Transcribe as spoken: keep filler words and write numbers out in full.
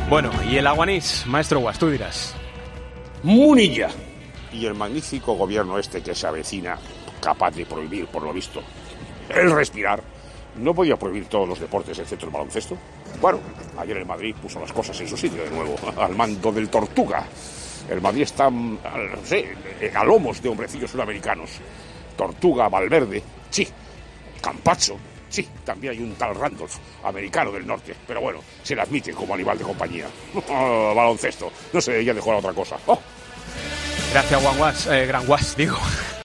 Bueno, y el Aguanís, maestro Guas, tú dirás. Munilla. Y el magnífico gobierno este que se avecina, capaz de prohibir, por lo visto, el respirar. ¿No podía prohibir todos los deportes excepto el baloncesto? Bueno, ayer el Madrid puso las cosas en su sitio de nuevo, al mando del Tortuga. El Madrid está, no sé, a lomos de hombrecillos sudamericanos. Tortuga, Valverde, sí. Campacho, sí. También hay un tal Randolph, americano del norte. Pero bueno, se le admite como animal de compañía. Baloncesto, no sé, ya dejó la otra cosa. Oh. Gracias, Juan Guas, eh, Gran Guas, digo.